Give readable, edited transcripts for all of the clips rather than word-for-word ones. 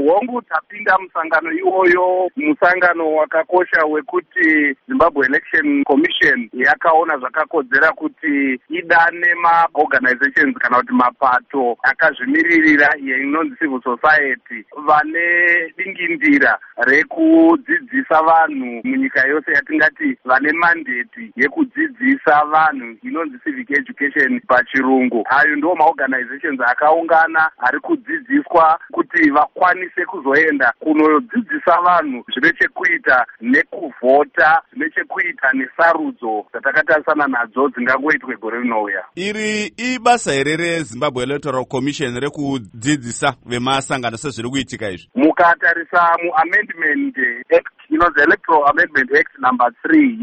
hongu tapinda musangano iwoyo, musangano wakakosha wekuti Zimbabwe Election Commission yakaona zvakakodzera kuti idane maorganizations kana kuti mapato akazvimiririra inonzi civil society vane dingindira rekudzidzisa vanhu munyika yose yatingati vane mandate yekudzidzisa vanhu inonzi civic education pachirungu. Ayo ndiwo maorganizations akaungana ari kudzidziswa kuti vakwanise kuzoenda kunodzidzisa vanhu zvine chekuita nekuvhota, zvine chekuita nesarudzo dzatakatasana nadzo dzingangoitwe gore rinouya. Iri ibasa here reZimbabwe Electoral Commission rekudzidzisa vemasangano sezviri kuitika izvi? Mukatarisa muamendment act inonzi Electoral Amendment Act number 3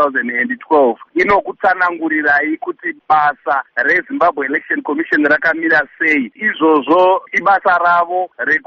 ye2012 inokutsanangurirai kuti basa reZimbabwe Election Commission rakamira sei. Izvozvo ibasa ravo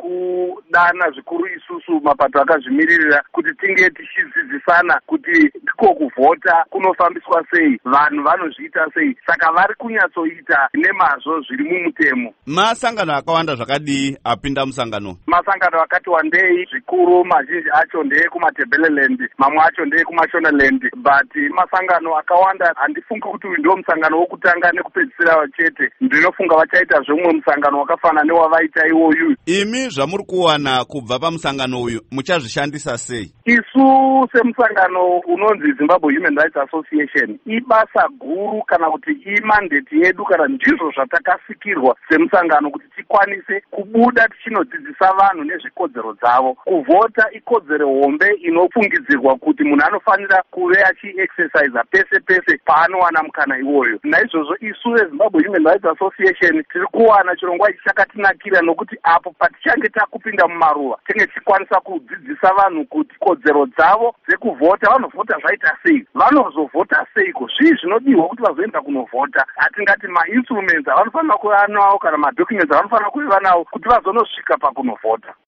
rekudana zvikuru isusu mapato akazvimiririra kuti tinge tichidzidzisana kuti tiko kuvhota kunofambiswa sei, vanhu vanozviita sei. Saka vari kunyatsoita nemazvo zviri mumutemo. Masangano akawanda zvakadii apinda musangano? Masangano akati wandei zvikuru, mazhinji acho ndeekumaTebeleland, mamwe acho ndeekuMashonaland, but masangano akawanda. Handifungi kuti uyu ndio musangano wokutanga nekupedzisira chete. Ndinofunga vachaita zvomwe musangano wakafana newavaita iwoyu. Imi zvamuri kuwana kubva pamusangano uyu muchazvishandisa sei? Isu semusangano unonzi Zimbabwe Human Rights Association, ibasa guru kana kuti imandate yedu kana ndizvo zvatakasikirwa semusangano kuti tikwanise kubuda tichinodzidzisa vanhu nezvekodzero dzavo. Kuvhota ikodzero hombe inofungidzirwa kuti munhu anofanira kuve achi-exercise pese pese paanowana mukana iwoyo. Naizvozvo isu veZimbabwe Human Rights Association tiri kuwana chirongwa ichi chakatinakira nokuti apo patichange takupinda mumaruva tinge tichikwanisa kudzidzisa vanhu kuti kodzero dzavo dzekuvhota vanovhota zvaita sei, vanozovhota seiko, zvii zvinodiwa kuti vazoenda kunovhota. Hatingati ma-instruments avanofanira kuva nawo kana ma-documents avanofanira kuva nawo kuti vazonosvika pakunovhota.